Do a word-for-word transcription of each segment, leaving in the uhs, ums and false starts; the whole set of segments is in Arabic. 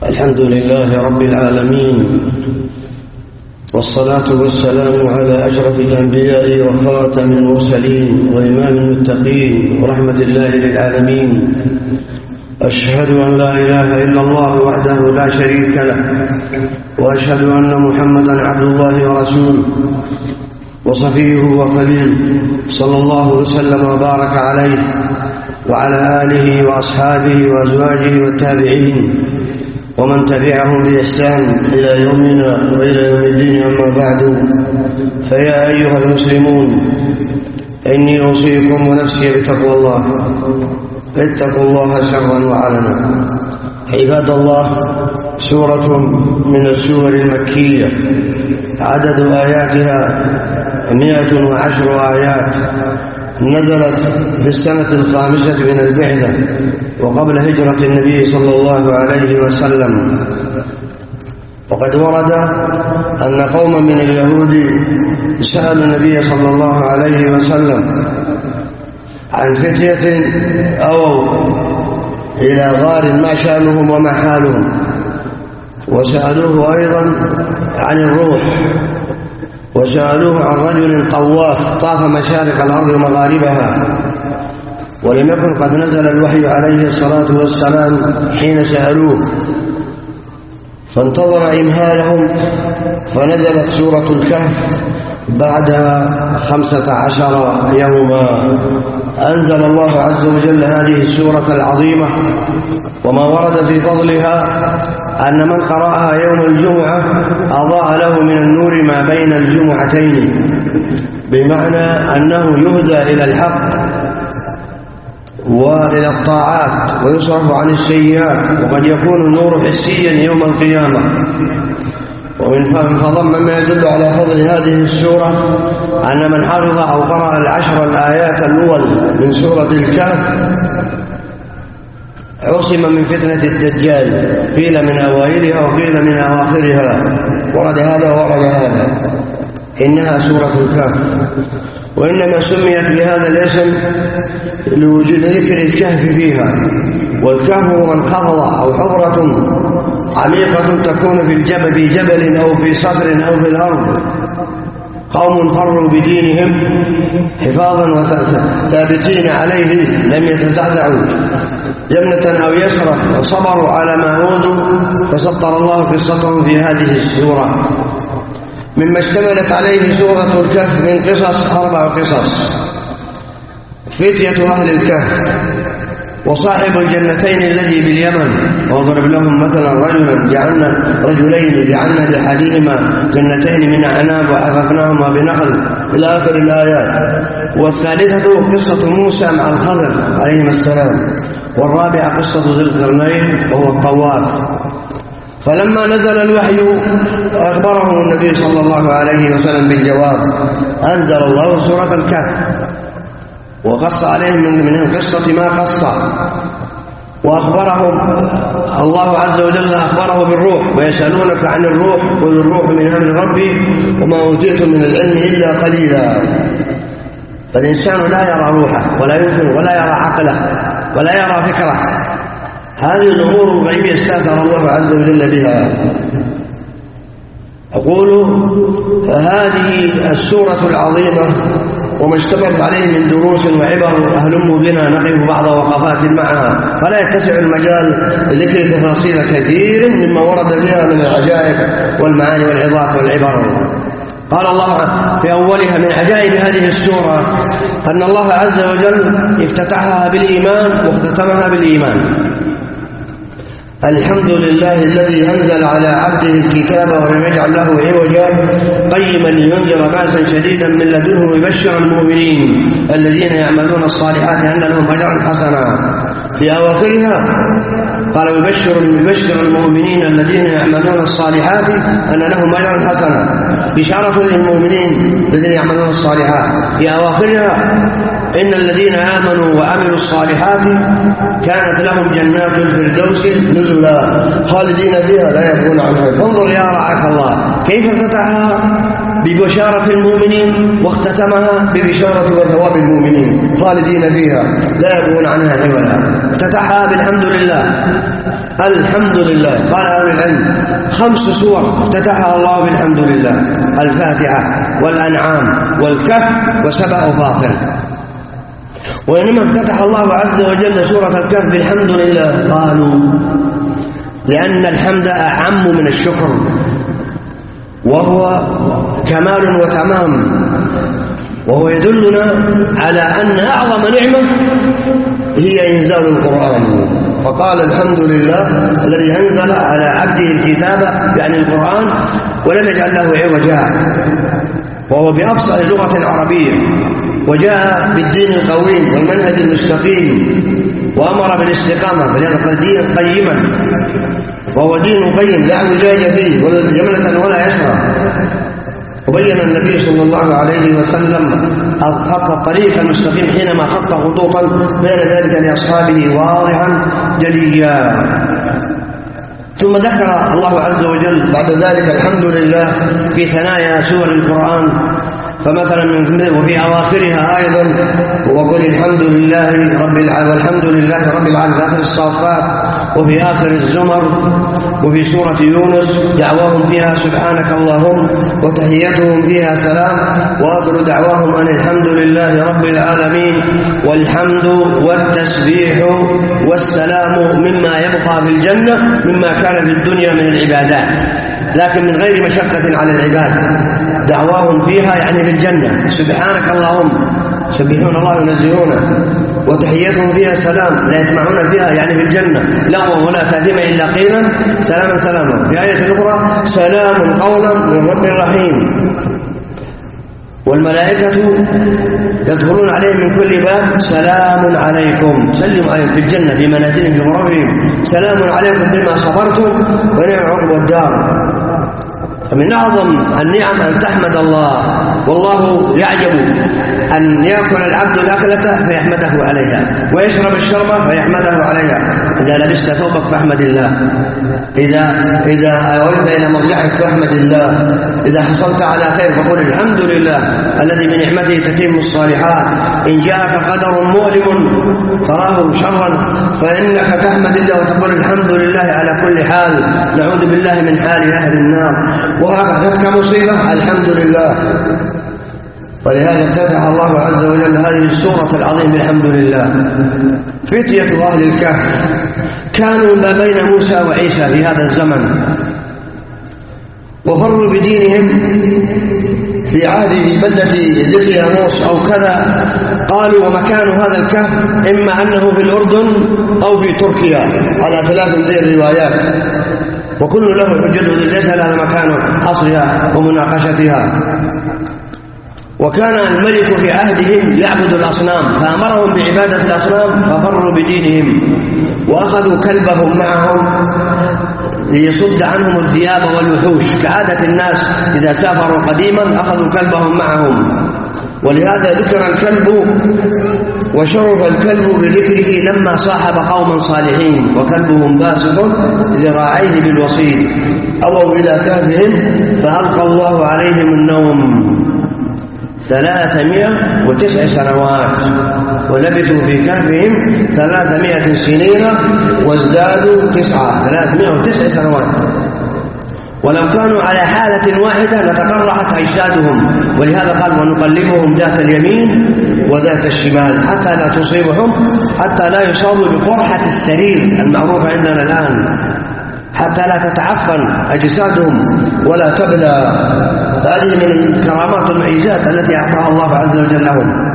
الحمد لله رب العالمين، والصلاة والسلام على أشرف الأنبياء وخاتم المرسلين وإمام المتقين ورحمة الله للعالمين. أشهد أن لا إله إلا الله وحده لا شريك له، وأشهد أن محمدا عبد الله ورسوله وصفيه وخليله، صلى الله وسلم وبارك عليه وعلى آله وأصحابه وأزواجه والتابعين ومن تبعهم بإحسان إلى يومنا وإلى يوم الدين. أما بعد، فيا أيها المسلمون، إني أوصيكم ونفسي بتقوى الله. اتقوا الله سرا وعلنا. عباد الله، سورة من السور المكية، عدد آياتها مئة وعشر آيات، نزلت في السنة الخامسة من البعثة وقبل هجرة النبي صلى الله عليه وسلم. وقد ورد أن قوما من اليهود سألوا النبي صلى الله عليه وسلم عن فتية أو إلى غار ما شأنهم وما حالهم، وسألوه أيضا عن الروح، وسألوه عن رجل طواف طاف مشارق الأرض ومغاربها، ولم يكن قد نزل الوحي عليه الصلاة والسلام حين سألوه، فانتظر إمهالهم فنزلت سورة الكهف بعد خمسة عشر يوما. أنزل الله عز وجل هذه السورة العظيمة، وما ورد في فضلها أن من قرأها يوم الجمعة أضاء له من النور ما بين الجمعتين، بمعنى أنه يهدى إلى الحق وإلى الطاعات ويصرف عن السيئات، وقد يكون النور حسيا يوم القيامة. ومن فضل ما يدل على فضل هذه السورة أن من حفظ أو قرأ العشر الآيات الأول من سورة الكهف عصم من فتنة الدجال، قيل من أوائلها وقيل من أواخرها، ورد هذا وورد هذا. إنها سورة الكهف، وإنما سميت بهذا الاسم لوجود ذكر الكهف فيها. والكهف هو انخفض أو حفرة عميقة تكون في الجبل، في جبل أو في صخر أو في الأرض. قوم فروا بدينهم حفاظا وثابتين عليه لم يتزعزعوا جنة أو يسرة، وصبروا على ما أوذوا، فسطر الله قصتهم في هذه السورة. مما اشتملت عليه سورة الكهف من قصص أربع قصص: فتية أهل الكهف، وصاحب الجنتين الذي باليمن، واضرب لهم مثلا رجلا جعلنا رجلين جعلنا لأحدهما جنتين من أعناب وحففناهما بنخل، إلى آخر الآيات. والثالثة قصة موسى مع الخضر عليهما السلام. والرابعة قصة ذي القرنين وهو الطواف. فلما نزل الوحي أخبرهم النبي صلى الله عليه وسلم بالجواب، أنزل الله سورة الكهف وقص عليهم من القصة ما قص، وأخبرهم الله عز وجل أخبره بالروح. ويسألونك عن الروح، قل الروح من أمر ربي وما أوتيتم من العلم إلا قليلا. فالإنسان لا يرى روحه ولا يمكن ولا يرى عقله ولا يرى فكره. هذه الأمور الغيبية استأثر الله عز وجل بها. أقول فهذه السورة العظيمة وما اشتملت عليه من دروس وعبر هلموا بنا نقف بعض وقفات معها، فلا يتسع المجال لذكر تفاصيل كثير مما ورد فيها من العجائب والمعاني والعظات والعبر. قال الله في أولها من عجائب هذه السورة أن الله عز وجل افتتحها بالإيمان واختتمها بالإيمان. الحمد لله الذي أنزل على عبده الكتاب ولم يجعل له عوجا قيما لينذر بأسا شديدا من لدنه ويبشر المؤمنين الذين يعملون الصالحات أن لهم أجرا حسنا. في أواخرها قال يبشر يبشر المؤمنين الذين يعملون الصالحات أن لهم أجرا حسنا، بشارة للمؤمنين الذين يعملون الصالحات. في أواخرها إن الذين آمنوا وعملوا الصالحات كانت لهم جنات الفردوس نزلا خالدين فيها لا يبغون عنها. انظر يا رعاك الله كيف فتحها ببشارة المؤمنين واختتمها ببشارة وثواب المؤمنين خالدين فيها لا يبغون عنها حولا. افتتحها بالحمد لله. الحمد لله قال أهل العلم خمس سور افتتحها الله بالحمد لله: الفاتحة والأنعام والكهف وسبأ فاطر. وإنما افتتح الله عز وجل سورة الكهف بالحمد لله قالوا لأن الحمد أعم من الشكر، وهو كمال وتمام، وهو يدلنا على أن أعظم نعمة هي إنزال القرآن. فقال الحمد لله الذي أنزل على عبده الكتاب يعني القرآن ولم يجعل له عوجا، وهو بأفصل لغة عربية، وجاء بالدين القويم والمنهج المستقيم وأمر بالاستقامة، فلهذا قال دين قيما، وهو دين قيم لا اعوجاج فيه ولا جملة ولا يسرى. وبين النبي صلى الله عليه وسلم خط الطريق المستقيم حينما خط خطوطا بين ذلك لأصحابه واضحا جليا. ثم ذكر الله عز وجل بعد ذلك الحمد لله في ثنايا سور القرآن، فمثلا من وفي أواخرها أيضا وقل الحمد لله رب العالمين والحمد لله رب العالمين آخر الصافات، وفي آخر الزمر، وفي سورة يونس دعواهم فيها سبحانك اللهم وتحيتهم فيها سلام، وآخر دعواهم أن الحمد لله رب العالمين والحمد والتسبيح والسلام مما يبقى في الجنة مما كان في الدنيا من العبادات، لكن من غير مشقة على العباد. دعواهم فيها يعني في الجنة سبحانك اللهم، يسبحون الله وينزهونه، وتحيتهم فيها سلام لا يسمعون فيها يعني في الجنة لغوا ولا تأثيم إلا قيلا سلاما سلاما. في آية أخرى سلام قولا من رب رحيم. والملائكة يدخلون عليهم من كل باب سلام عليكم، سلموا عليهم في الجنة في منازلهم في غرفهم، سلام عليكم بما صبرتم ونعم عقبى الدار. فمن أعظم النعم أن تحمد الله، والله يعجب أن يأكل العبد الأكلة فيحمده عليها، ويشرب الشربة فيحمده عليها. إذا لبست ثوبك فاحمد الله، إذا إذا أولت إلى مرجعك فاحمد الله، إذا حصلت على خير فقل الحمد لله الذي بنعمته تتم الصالحات. إن جاءك قدر مؤلم تراه شرا فإنك تحمد الله وتقول الحمد لله على كل حال، نعوذ بالله من حال أهل النار. وهكذا مصيبة الحمد لله. ولهذا افتتح الله عز وجل هذه السورة العظيمة بالحمد لله. فتية أهل الكهف كانوا ما بين موسى وعيسى في هذا الزمن، وفروا بدينهم في عهد في بلدة ذريانوس أو كذا. قالوا ومكان هذا الكهف إما أنه في الأردن أو في تركيا على ثلاث من الروايات، وكل له حجته ليس لها مكان حصرها ومناقشتها. وكان الملك في عهدهم يعبد الأصنام، فأمرهم بعبادة الأصنام ففروا بدينهم، وأخذوا كلبهم معهم ليصد عنهم الذئاب والوحوش، كعادة الناس إذا سافروا قديما أخذوا كلبهم معهم. ولهذا ذكر الكلب وشرف الكلب بذكره لما صاحب قوما صالحين وكلبهم باسط ذراعيه بالوصيد. أووا إلى كهفهم فألقى الله عليهم النوم ثلاثمائة وتسع سنوات، ولبثوا في كهفهم ثلاثمائة سنين وازدادوا تسعة ثلاثمائة وتسع سنوات. ولو كانوا على حالة واحدة لتقرحت أجسادهم، ولهذا قال ونقلبهم ذات اليمين وذات الشمال حتى لا تصيبهم، حتى لا يصابوا بقرحة السرير المعروفة عندنا الآن، حتى لا تتعفن أجسادهم ولا تبلى. هذه من الكرامات والمعجزات التي أعطاها الله عز وجل لهم.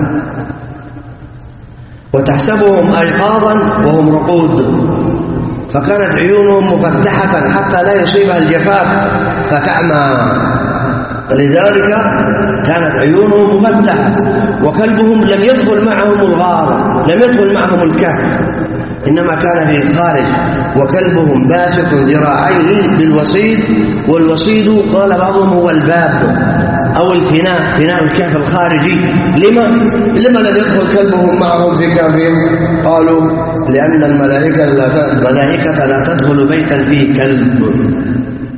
وتحسبهم أيقاظا وهم رقود، فكانت عيونهم مفتحة حتى لا يصيبها الجفاف فتعمى، ولذلك كانت عيونهم مفتحة. وكلبهم لم يدخل معهم الغار، لم يدخل معهم الكهف، إنما كان في الخارج. وكلبهم باسط ذراعيه بالوصيد، والوصيد قال بعضهم هو الباب أو الفناء، فناء الكهف الخارجي. لما لما لم يدخل كلبهم معهم في كهفهم؟ قالوا لأن الملائكة لا الملائكة لا تدخل بيتا فيه كلب،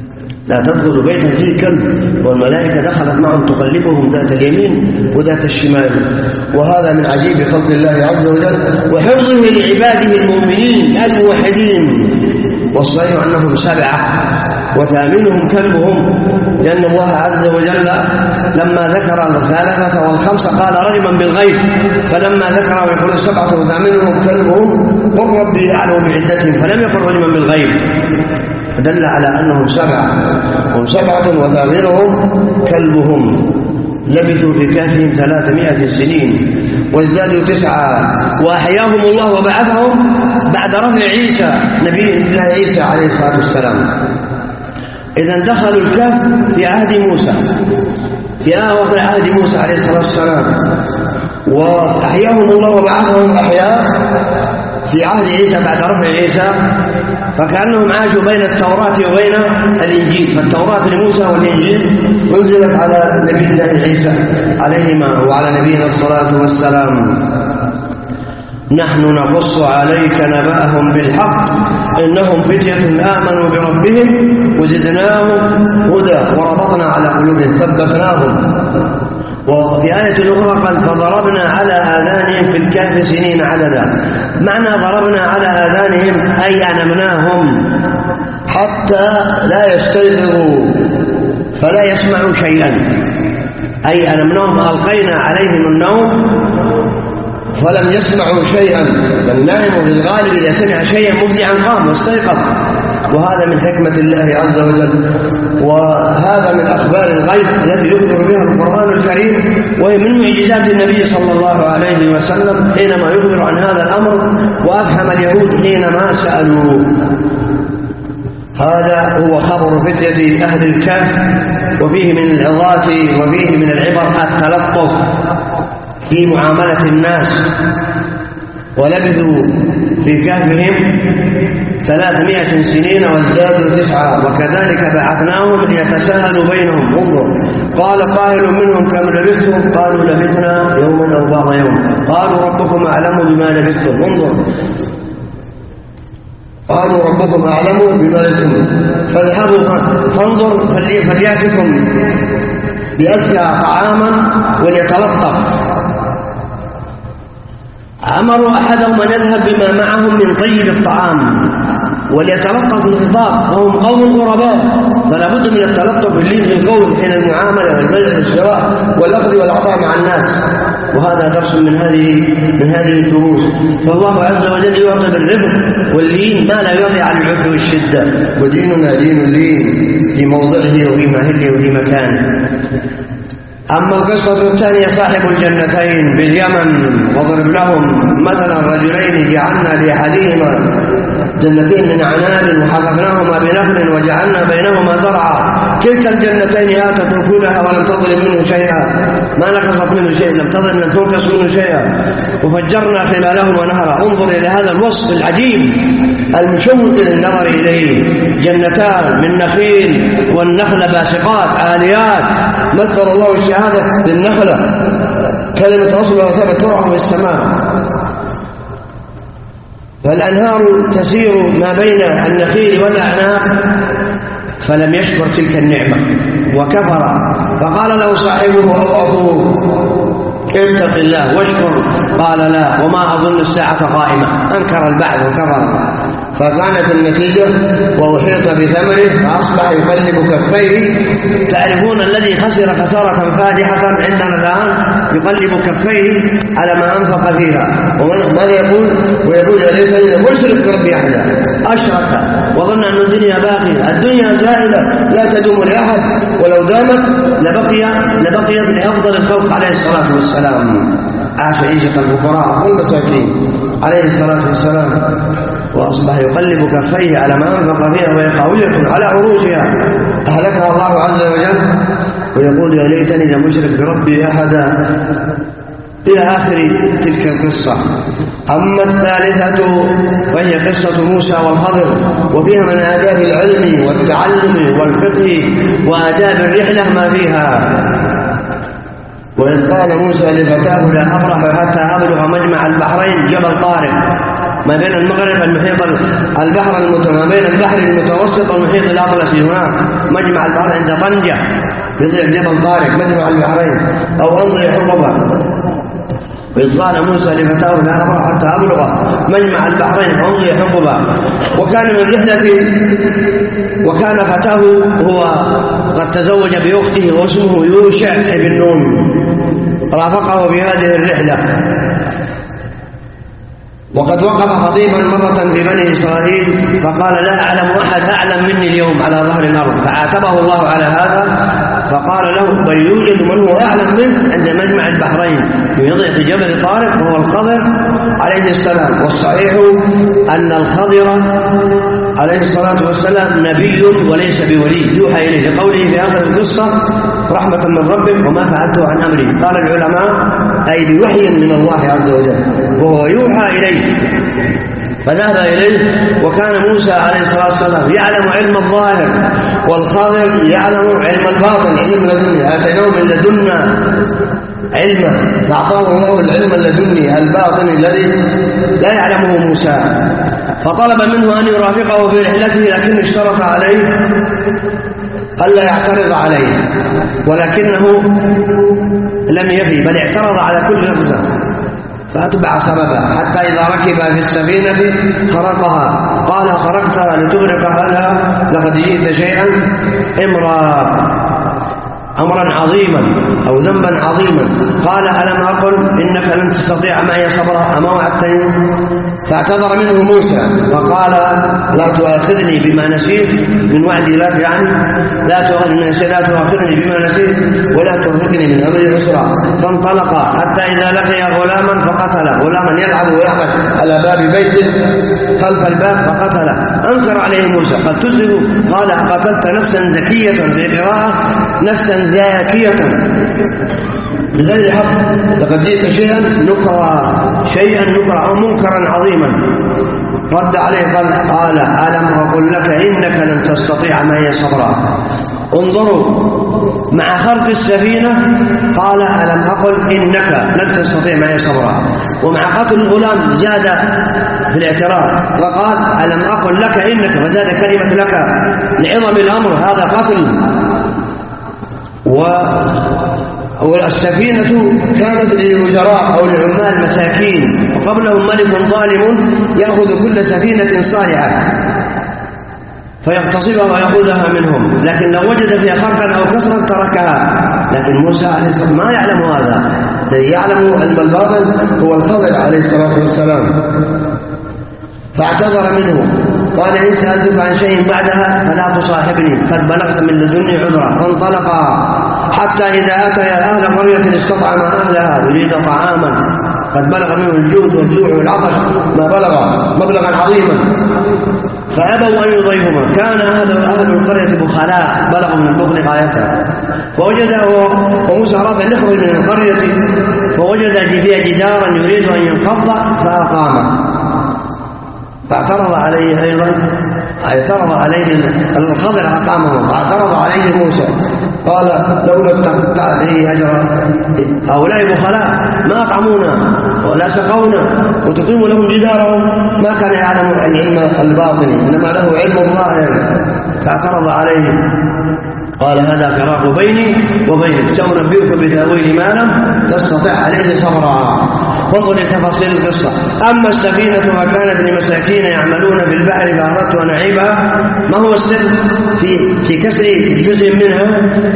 لا تدخل بيتا فيه كلب، والملائكة دخلت معهم تقلبهم ذات اليمين وذات الشمال. وهذا من عجيب فضل الله عز وجل وحفظه لعباده المؤمنين الموحدين. والصحيح أنهم سبعة وثامنهم كلبهم، لأن الله عز وجل لما ذكر الثالثة والخمسة قال رجما بالغيب، فلما ذكر ويقول سبعة وثامنهم كلبهم قل ربي أعلم بعدتهم، فلم يقل رجما بالغيب، فدل على أنهم سبعة، هم سبعة وثامنهم كلبهم. لبثوا في كهفهم ثلاثمائة سنين وازدادوا تسعة وأحياهم الله وبعثهم بعد رفع عيسى نبي الله عيسى عليه الصلاة والسلام. إذن دخلوا الكهف في عهد موسى، في آخر عهد موسى عليه الصلاة والسلام، وأحياهم الله وبعثهم أحياء في عهد عيسى بعد رفع عيسى، فكأنهم عاشوا بين التوراة وبين الإنجيل. فالتوراة لموسى والإنجيل أنزلت على نبي الله عيسى عليهما وعلى نبينا الصلاة والسلام. نحن نقص عليك نبأهم بالحق إنهم فتية آمنوا بربهم وزدناهم هدى وربطنا على قلوبهم ثبتناهم. وفي آية أخرى قال فضربنا على آذانهم في الكهف سنين عددا. معنى ضربنا على آذانهم أي أنمناهم حتى لا يستيقظوا فلا يسمعوا شيئا، أي أنمناهم ألقينا عليهم النوم فلم يسمعوا شيئا. فالنائم في الغالب إذا سمع شيئا مفزعا قام واستيقظ، وهذا من حكمة الله عز وجل، وهذا من أخبار الغيب التي يخبر بها القرآن الكريم، وهي من معجزات النبي صلى الله عليه وسلم حينما يخبر عن هذا الأمر، وأفهم اليهود حينما سألوا. هذا هو خبر فتية أهل الكهف، وفيه من العظات وفيه من العبر التلطف في معاملة الناس. ولبثوا في كهفهم ثلاثمائة سنين وازدادوا تسعة وكذلك بعثناهم ليتساءلوا بينهم. انظر، قال قائل منهم كم لبثتم؟ قالوا لبثنا يوما أو بعض يوم. قالوا ربكم أعلم بما لبثتم. انظر، قالوا ربكم أعلم بما لبثتم فاذهبوا فانظر فليأتكم بأزكى طعاما وليتلطف. أمروا أحدهم أن يذهب بما معهم من طيب الطعام وليتلطف الخطاب، وهم قوم غرباء، فلا بد من التلطف اللين في القول حين المعاملة والبيع والشراء والأخذ والعطاء مع الناس. وهذا درس من هذه من هذه الدروس. فالله عز وجل يعطي بالرفق واللين ما لا يعطي على العنف والشدة، وديننا دين اللين في موضعه وفي محله وفي مكانه. أما القصة الثانية صاحب الجنتين باليمن، واضرب لهم مثلا رجلين جعلنا لأحدهما جنتين من عناب وحففناهما بنخل وجعلنا بينهما زرعا كلتا الجنتين آتت أكلها ولم تظلم منه شيئا، ما نقصت منه شيء، لم تظلم لم تنقص منه شيئا، وفجرنا خلالهما نهرا. انظر إلى هذا الوصف العجيب المشوق للنظر إليه. جنتان من نخيل والنخل باسقات عاليات، مثل الله الشهادة للنخلة كلمة أصلها وثبت ترعى في السماء. فالأنهار تسير ما بين النخيل والأعناق، فلم يشكر تلك النعمة وكفر، فقال له صاحبه أو أخوه اتق الله واشكر، قال لا وما أظن الساعة قائمة، أنكر البعث وكفر. فكانت النتيجة وأحيط بثمره فأصبح يقلب كفيه. تعرفون الذي خسر خسارة فادحة عندنا الآن يقلب كفيه على ما أنفق فيها. وماذا يقول؟ ويقول يا ليتني لم أشرك بربي أحدا، أشرك وظن أن الدنيا باقية. الدنيا زائلة لا تدوم لأحد، ولو دامت لبقي لبقيت لأفضل الخلق عليه الصلاة والسلام. عاش عيشة الفقراء والمساكين عليه الصلاة والسلام، وأصبح يقلب كفيه على ما أنفق فيها وهي قوية على عروشها، أهلكها الله عز وجل، ويقول يا ليتني لم أشرك بربي أحدا، إلى آخر تلك القصة. أما الثالثة وهي قصة موسى والخضر، وفيها من آداب العلم والتعلم والفقه وآداب الرحلة ما فيها. وإذ قال موسى لفتاه لا أبرح حتى أبلغ مجمع البحرين جبل طارق، ما بين المغرب المحيط البحر ما بين البحر المتوسط والمحيط الأطلسي، هناك مجمع البحر عند طنجة يضيع جبل طارق مجمع البحرين، أو أمضي حقبة. وإذ قال موسى لفتاه لا أبرح حتى أبلغ مجمع البحرين أمضي حقبة. وكان من رحلة وكان فتاه هو قد تزوج بأخته واسمه يوشع بن نون، رافقه في هذه الرحلة. وقد وقف خطيبا مرة في بني إسرائيل فقال لا أعلم أحد أعلم مني اليوم على ظهر الأرض، فعاتبه الله على هذا فقال له بل يوجد من هو أعلم منه عند مجمع البحرين يضيع في جبل طارق وهو الخضر عليه السلام. والصحيح أن الخضر عليه الصلاة والسلام نبي وليس بولي، يوحى إليه لقوله في آخر القصة رحمة من ربك وما فعلته عن أمري. قال العلماء أي بوحي من الله عز وجل وهو يوحى إليه، فذهب إليه. وكان موسى عليه الصلاة والسلام يعلم علم الظاهر والخاضر يعلم علم الباطن، علم لدني آتيناه من لدنا علما، فأعطاه الله العلم اللدني الباطن الذي لا يعلمه موسى. فطلب منه أن يرافقه في رحلته، لكن اشترط عليه ألا يعترض عليه، ولكنه لم يفي بل اعترض على كل لفظة فأتبع سببا حتى إذا ركب في السفينة خرقها قال خرقتها لتغرق أهلها لقد جئت شيئا إمرا أمرا عظيما أو ذنبا عظيما. قال ألم أقل إنك لن تستطيع معي صبرا أما وعدتني؟ فاعتذر منه موسى فقال لا تؤاخذني بما نسيت من وعدي لك، يعني لا تؤاخذني لا تؤاخذني بما نسيت ولا ترهقني من أمري عسرا. فانطلقا حتى إذا لقي غلاما فقتله، غلاما يلعب ويعبث على باب بيته خلف الباب فقتله. أنكر عليه موسى قد تزهو، قال قتلت نفسا زكية، في قراءة نفسا زاكية بغير حق، لقد جئت شيئا نكرا شيئا نكرا أو منكرا عظيما. رد عليه قال قال ألم أقل لك إنك لن تستطيع معي صبرا. انظروا مع خرق السفينة قال ألم أقل إنك لن تستطيع معي صبرا، ومع قتل الغلام زاد في الاعتراف وقال ألم أقل لك إنك، وزاد كلمة لك لعظم الأمر، هذا قتل. و والسفينة كانت للوزراء أو للعمال مساكين، وقبلهم ملك ظالم يأخذ كل سفينة صالحة فيغتصبها ويأخذها منهم، لكن لو وجد فيها خرقا أو كسرا تركها. لكن موسى عليه السلام ما يعلم هذا، الذي يعلم علم الباطن هو الخضر عليه الصلاة والسلام. فاعتذر منه قال إن سألتك عن شيء بعدها فلا تصاحبني قد بلغت من لدني عذرا. فانطلقا حتى إذا أتيا أهل قرية استطعما أهلها يريد طعاما قد بلغ منه الجود والجوع والعطش ما بلغ مبلغا عظيما، فأبوا أن يضيفهما. كان أهل أهل القرية بخلاء بلغوا من البخل غايتها. فوجد وموسى أراد أن يخرج من القرية فوجد فيها جدارا يريد أن ينقض فأقامه، فاعترض عليه أيضا اعترض عليه الخضر أقامه، فاعترض عليه موسى قال لولا اتخذت عليه أجرا، هؤلاء بخلاء ما أطعمونا ولا سقونا وتقيم لهم جدارهم، ما كان يعلم العلم الباطني إنما له علم ظاهر. فاعترض عليه قال هذا فراق بيني وبينك، سأنبئك بتأويل ما لم تستطع عليه صبرا. فانظر لتفاصيل القصة. أما السفينة فكانت لمساكين يعملون في البحر فأردت أن أعيبها. ما هو السر في في كسر جزء منها؟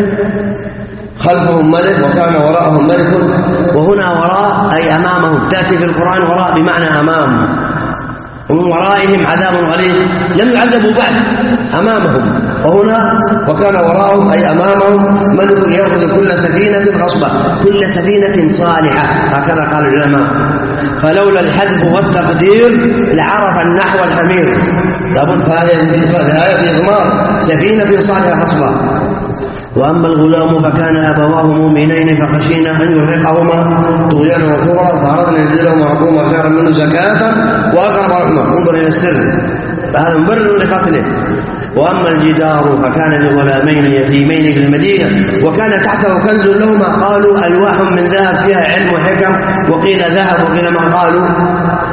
خلفهم ملك وكان وراءهم ملك، وهنا وراء أي أمامهم، تأتي في القرآن وراء بمعنى أمام، ومن ورائهم عذاب غليظ، لم يعذبوا بعد أمامهم، وهنا وكان وراءهم أي أمامهم ملك يأخذ كل سفينة غصبة، كل سفينة صالحة، هكذا قال العلماء. فلولا الحذف والتقدير لعرف النحو الحمير، لابد هذه في إضمار سفينة صالحة غصبة. وأما الغلام فكان أبواه مؤمنين فخشينا أن يرهقهما طغيانا وكفرا فأردنا أن نبدلهما ربهما خيرا منه زكاة وأقرب رحمة. انظر إلى السر، فهذا مبرر لقتله. وأما الجدار فكان لغلامين يتيمين في المدينة وكان تحته كنز لهما، قالوا ألواح من ذهب فيها علم وحكم، وقيل ذهب وقيل ما، قالوا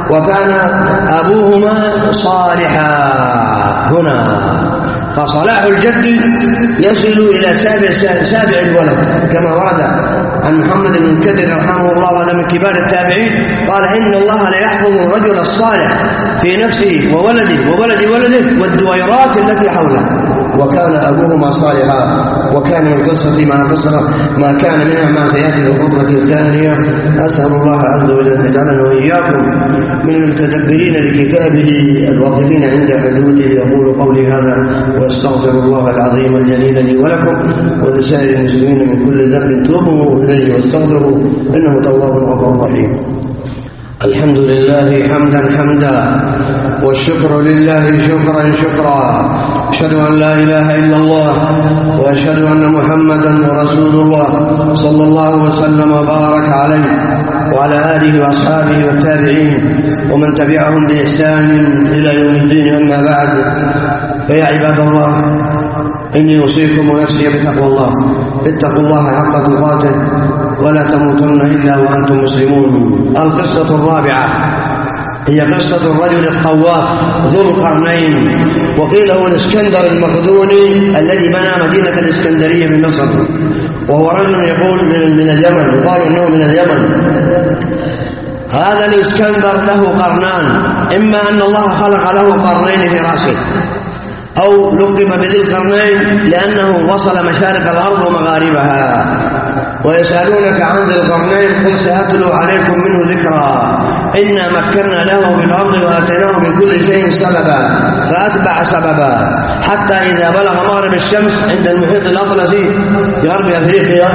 وكان أبوهما صالحا. هنا فصلاح الجد يصل إلى سابع, سابع الولد كما ورد عن محمد بن المنكدر رحمه الله وهذا من كبار التابعين قال إن الله ليحفظ الرجل الصالح في نفسه وولده وولد ولده والدويرات التي حوله. وكان أبوهما صالحا. وكان من قصة ما قصة ما كان منها ما سيأتي في الخطبة الثانية. أسأل الله عز وجل أن يجعلنا وإياكم من المتدبرين لكتابه الواقفين عند حدوده. يقول قولي هذا واستغفر الله العظيم الجليل لي ولكم ولسائر المسلمين من كل ذنب توبوا إليه واستغفروا إنه تواب غفور رحيم. الحمد لله حمدا حمدا والشكر لله شكرا شكرا. أشهد أن لا إله إلا الله وأشهد أن محمدا رسول الله صلى الله وسلم وبارك عليه وعلى آله وأصحابه والتابعين ومن تبعهم بإحسان إلى يوم الدين. أما بعد فيا عباد الله إني أوصيكم ونفسي بتقوى الله. اتقوا الله حق تقاته ولا تموتن إلا وأنتم مسلمون. القصة الرابعة هي قصة الرجل الطواف ذو القرنين وقيل هو الإسكندر المقدوني الذي بنى مدينة الإسكندرية بمصر، وهو رجل يقول من اليمن يقال إنه من اليمن. هذا الإسكندر له قرنان، إما أن الله خلق له قرنين في رأسه أو لقب بذي القرنين لأنه وصل مشارق الأرض ومغاربها. ويسألونك عن ذي القرنين قل سأتلو عليكم منه ذكرا إنا مكنا له في الأرض وآتيناه من كل شيء سببا فأتبع سببا حتى إذا بلغ مغرب الشمس عند المحيط الأطلسي في غرب أفريقيا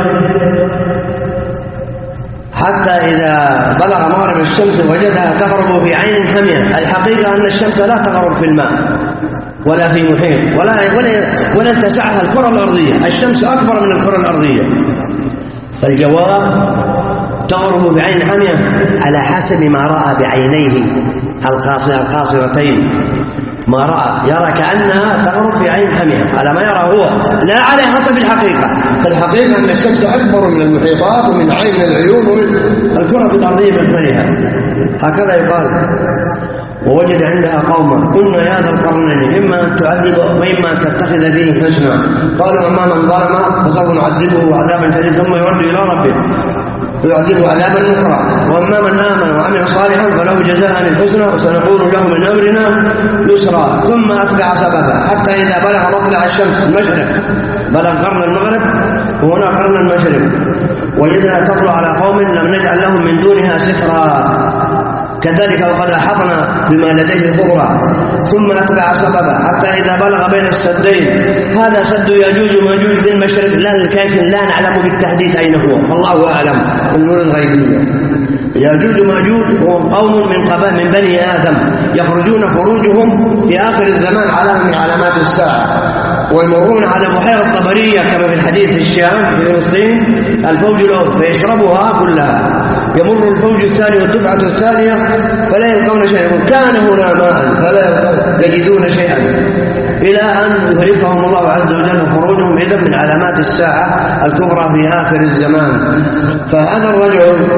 حتى إذا بلغ مغرب الشمس وجدها تغرب في عين حمية. الحقيقة أن الشمس لا تغرب في الماء ولا في محيط ولا ولا تسعها الكرة الأرضية. الشمس أكبر من الكرة الأرضية. فالجواب تغرب بعين حمية على حسب ما رأى بعينيه القاصرتين، ما رأى يرى كأنها تغرب في عين حمية على ما يرى هو، لا على حسب الحقيقة. فالحقيقة أن الشمس أكبر من المحيطات ومن عين العيون ومن الكرة الأرضية بأكملها، هكذا يقال. ووجد عندها قوما قلنا يا ذا القرنين إما أن تعذب وإما أن تتخذ فيه حسنا. قالوا أما من ظلم فسوف نعذبه عذابا شديدا ثم يرد إلى ربه ويعذبه عذابا نكرا، وأما من آمن وعمل صالحا فله جزاء الحسنى وسنقول له من أمرنا يسرا. ثم أتبع سببا حتى إذا بلغ مطلع الشمس المشرق، بلغ قرن المغرب وهنا قرن المشرق، وجدها تطلع على قوم لم نجعل لهم من دونها سترا كذلك وقد أحطنا بما لديه خبرا. ثم أتبع سببا حتى إذا بلغ بين السدين، هذا سد ياجوج وماجوج في المشرق لا الكيف لا نعلم بالتحديد أين هو، الله أعلم بالنور الغيبية. ياجوج وماجوج هم قوم من قبائل من بني آدم يخرجون خروجهم في آخر الزمان علامة من علامات الساعة، ويمرون على بحيرة طبرية كما في الحديث في الشام في فلسطين الفوج الأول فيشربها كلها. يمر الفوج الثاني والدفعة الثانية فلا يلقون شيئا، كان هنا ماء فلا يجدون شيئا، إلى أن يهلكهم الله عز وجل خروجهم. إذن من علامات الساعة الكبرى في آخر الزمان. فهذا الرجل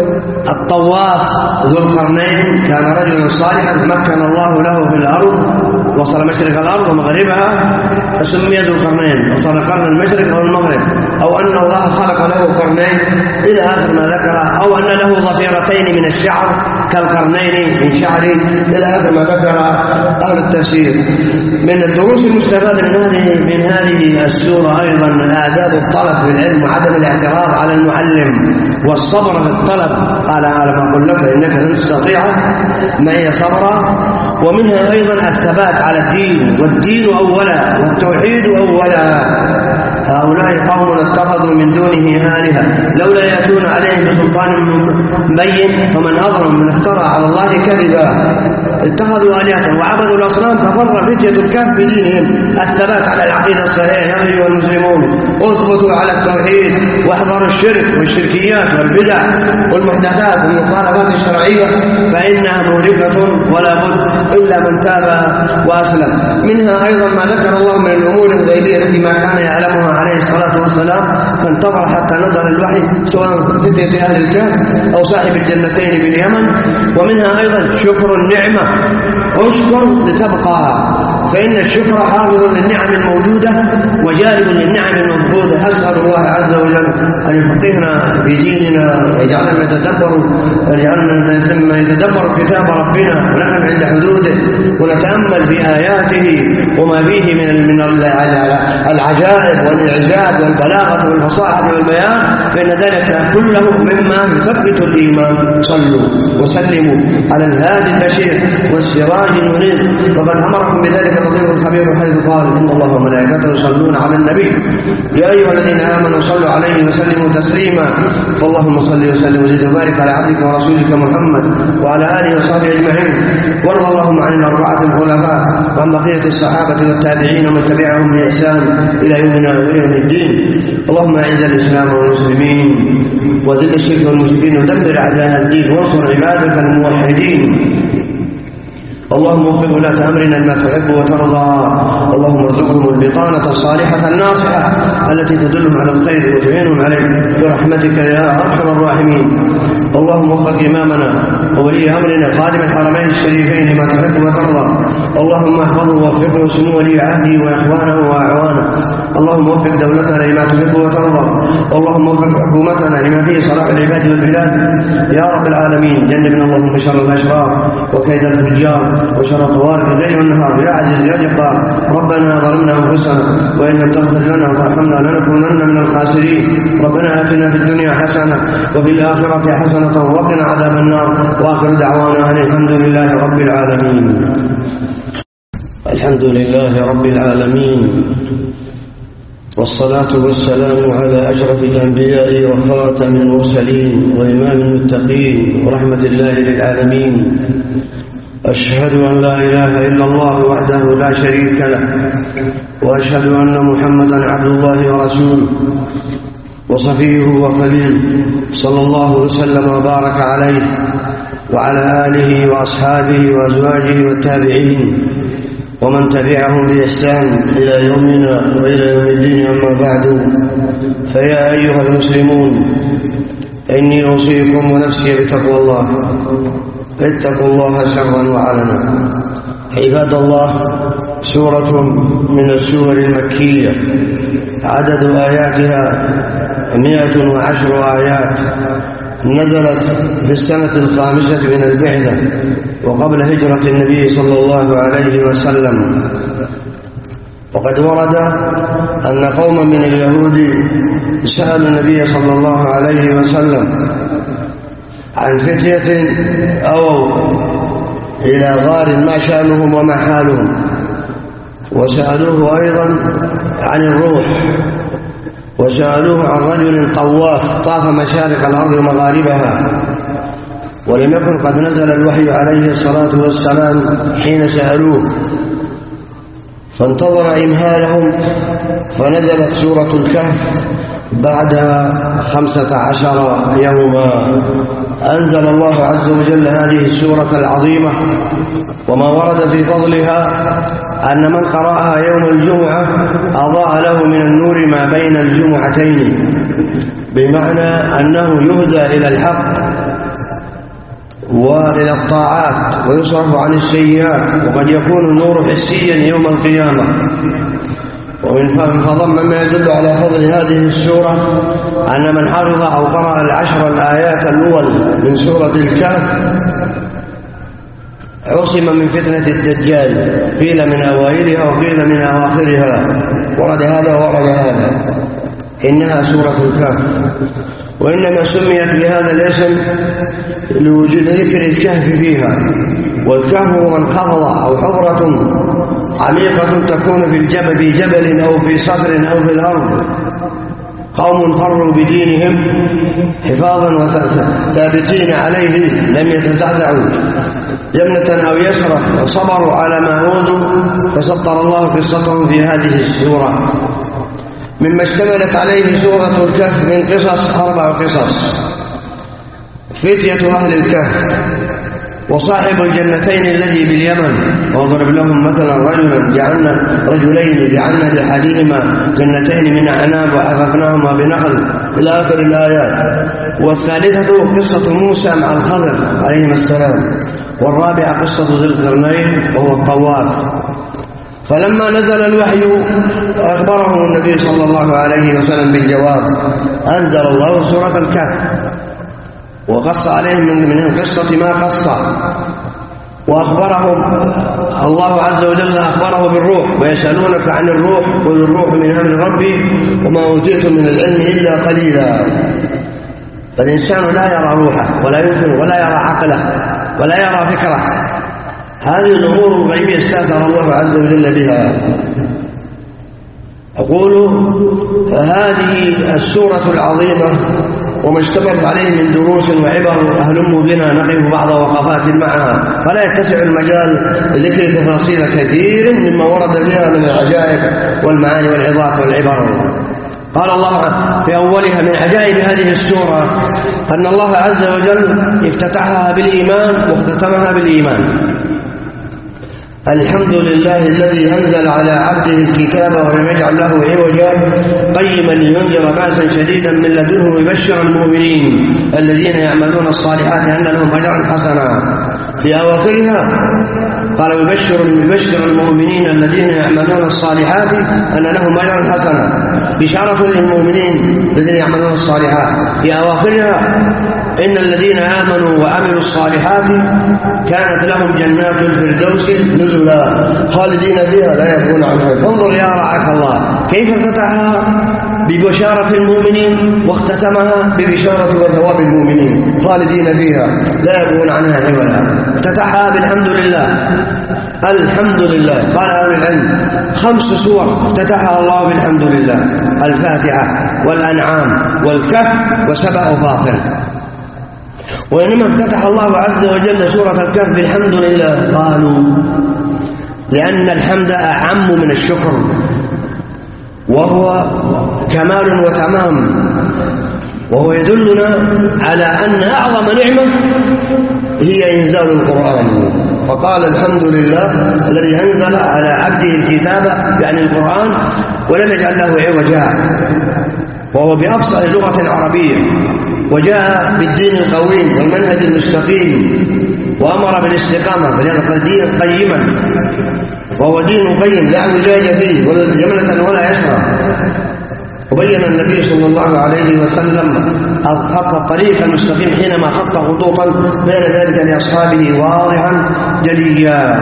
الطواف ذو القرنين كان رجلا صالحا مكن الله له في الأرض، وصل مشرق الأرض ومغربها فسمي ذو القرنين، وصل قرن المشرق أو المغرب، أو أن الله خلق له قرنين إلى آخر ما ذكر، أو أن له ضفيرتين من الشعر كالقرنين من شعره إلى آخر ما ذكر أهل التفسير. من الدروس المستفادة من هذه من هذه السورة أيضا آداب الطلب في العلم وعدم الاعتراض على المعلم والصبر في الطلب. قال ألم أقل لك إنك لن تستطيع معي صبرا. ومنها أيضا الثبات على الدين، والدين أولا والتوحيد أولا. هؤلاء قوم اتخذوا من دونه آلهة لولا يأتون عليهم بسلطان مبين فمن أظلم من افترى على الله كذبا. اتخذوا آلهة وعبدوا الأصنام ففر فتية الكهف بدينهم. الثبات على العقيدة الصحيحة يا أيها المسلمون اثبتوا على التوحيد واحذروا الشرك والشركيات والبدع والمحدثات والمخالفات الشرعية فإنها مهلكة ولا بد إلا من تاب وأسلم. منها أيضا ما ذكر الله من الأمور الغيبية التي ما كان يعلمها عليه الصلاة والسلام فانتظر حتى نزل الوحي، سواء فتية أهل الكهف أو صاحب الجنتين باليمن. ومنها أيضا شكر النعمة، اشكر لتبقى، فإن الشكر حافظ للنعم الموجودة وجالب للنعم المفقودة. أسأل الله عز وجل أن يفقهنا في ديننا ويجعلنا نتدبر ويجعلنا لما يتدبر كتاب ربنا ونقف عند حدوده ونتأمل في آياته وما فيه من من العجائب والإعجاز والبلاغة والفصاحة والبيان، فإن ذلك كله مما يثبت الإيمان. صلوا وسلموا على الهادي البشير والسراج المنير، وقد أمركم بذلك اللطيف الخبير حيث قال: إن الله وملائكته يصلون على النبي يا أيها الذين آمنوا صلوا عليه وسلموا تسليما. فاللهم صل وسلم وزد وبارك على عبدك ورسولك محمد وعلى آله وصحبه أجمعين. وارض اللهم عن الأربعة الخلفاء وعن بقية الصحابة والتابعين ومن تبعهم بإحسان إلى يومنا ويوم الدين. اللهم أعز الإسلام والمسلمين وذل الشرك والمشركين ودمر أعداء الدين وانصر عبادك الموحدين. اللهم وفق ولاة أمرنا لما تحب وترضى. اللهم ارزقهم البطانة الصالحة الناصحة التي تدلهم على الخير وتعينهم عليه برحمتك يا أرحم الراحمين. اللهم وفق إمامنا وولي أمرنا خادم الحرمين الشريفين لما تحب وترضى. اللهم احفظه ووفقه وسمو ولي عهده وإخوانه وأعوانه. اللهم وفق دولتنا لما تحب وترضى. اللهم وفق حكومتنا لما فيه صلاح العباد والبلاد يا رب العالمين. جنبنا اللهم شر الأشرار وكيد الفجار وشر طوارق الليل والنهار يا عزيز يا جبار. ربنا ظلمنا أنفسنا وإن لم تغفر لنا وترحمنا لنكونن من الخاسرين. ربنا آتنا في الدنيا حسنة وفي الآخرة حسنة وقنا عذاب النار. وآخر دعوانا أن الحمد لله رب العالمين. الحمد لله رب العالمين، والصلاة والسلام على أشرف الأنبياء وخاتم المرسلين وإمام المتقين ورحمة الله للعالمين. أشهد أن لا إله إلا الله وحده لا شريك له، وأشهد أن محمدا عبد الله ورسوله وصفيه وخليله صلى الله وسلم وبارك عليه وعلى آله وأصحابه وأزواجه والتابعين ومن تبعهم بإحسان إلى يومنا وإلى يوم الدين. أما بعد، فيا أيها المسلمون، إني أوصيكم ونفسي بتقوى الله. اتقوا الله سرا وعلنا. عباد الله، سورة من السور المكية عدد آياتها مئة وعشر آيات، نزلت في السنة الخامسة من البعثة وقبل هجرة النبي صلى الله عليه وسلم. وقد ورد أن قوما من اليهود سألوا النبي صلى الله عليه وسلم عن فتية أو إلى غار ما شأنهم وما حالهم، وسألوه أيضا عن الروح، وسألوه عن رجل طواف طاف مشارق الأرض ومغاربها، ولم يكن قد نزل الوحي عليه الصلاة والسلام حين سألوه، فانتظر إمهالهم فنزلت سورة الكهف بعد خمسة عشر يوما. أنزل الله عز وجل هذه السورة العظيمة، وما ورد في فضلها أن من قرأها يوم الجمعة أضاء له من النور ما بين الجمعتين، بمعنى أنه يهدى إلى الحق وإلى الطاعات ويصرف عن السيئات، وقد يكون النور حسيا يوم القيامة. ومن فضل مما يدل على فضل هذه السورة أن من حفظ أو قرأ العشر الآيات الأول من سورة الكهف عصم من فتنة الدجال، قيل من أوائلها وقيل من أواخرها، ورد هذا ورد هذا. إنها سورة الكهف، وإنما سميت بهذا الاسم لوجود ذكر الكهف فيها. والكهف هو منخفض أو حفرة عميقة تكون في الجبل في جبل أو في صخر أو في الأرض. قوم فروا بدينهم حفاظا وثابتين عليه لم يتزعزعوا جنة أو يسرة، وصبروا على ما أوذوا، فسطر الله قصتهم في هذه السورة. مما اشتملت عليه سورة الكهف من قصص أربع قصص. فتية أهل الكهف وصاحب الجنتين الذي باليمن واضرب لهم مثلا رجلا جعلنا رجلين جعلنا لأحدهما جنتين من أعناب وحففناهما بنخل إلى آخر الآيات. والثالثة قصة موسى مع الخضر عليهما السلام. والرابعة قصة ذي القرنين وهو الطواف. فلما نزل الوحي أخبرهم النبي صلى الله عليه وسلم بالجواب، أنزل الله سورة الكهف وقص عليهم من القصة ما قص، وأخبرهم الله عز وجل أخبره بالروح، ويسألونك عن الروح قل الروح من أمر ربي وما أوتيتم من العلم إلا قليلا. فالإنسان لا يرى روحه ولا يمكن ولا يرى عقله ولا يرى فكره. هذه الأمور الغيبية استأثر الله عز وجل بها. أقول هذه السورة العظيمة وما اشتملت عليه من دروس وعبر أهلم بنا نقف بعض وقفات معها، فلا يتسع المجال لذكر تفاصيل كثير مما ورد فيها من العجائب والمعاني والعظات والعبر. قال الله في أولها من عجائب هذه السورة أن الله عز وجل افتتحها بالإيمان واختتمها بالإيمان. الحمد لله الذي أنزل على عبده الكتاب ولم يجعل له عوجا قيما لينذر بأسا شديدا من لدنه ويبشر المؤمنين الذين يعملون الصالحات أن لهم أجرا حسنا. في أواخرها قال ويبشر يبشر المؤمنين الذين يعملون الصالحات أن لهم أجرا حسنا، بشارة للمؤمنين الذين يعملون الصالحات. في أواخرها إن الذين آمنوا وعملوا الصالحات كانت لهم جنات الفردوس نزلا خالدين فيها لا يبغون عنها. انظر يا رعاك الله كيف فتحها ببشارة المؤمنين واختتمها ببشارة وثواب المؤمنين خالدين فيها لا يبغون عنها عولا. افتتحها بالحمد لله. الحمد لله قال أهل العلم خمس سور افتتحها الله بالحمد لله: الفاتحة والأنعام والكهف وسبأ فاطر. وإنما افتتح الله عز وجل سورة الكهف بالحمد لله قالوا لأن الحمد أعم من الشكر، وهو كمال وتمام، وهو يدلنا على أن أعظم نعمة هي إنزال القرآن. فقال الحمد لله الذي أنزل على عبده الكتاب يعني القرآن ولم يجعل له عوجا، وهو بأفصل لغة عربية، وجاء بالدين القويم والمنهج المستقيم وأمر بالاستقامة، فلذلك دين قيما، وهو دين قيم لا اعوجاج فيه ولا جملة ولا يسرى. وبين النبي صلى الله عليه وسلم خط الطريق المستقيم حينما خط خطوطا بين ذلك لأصحابه واضحا جليا.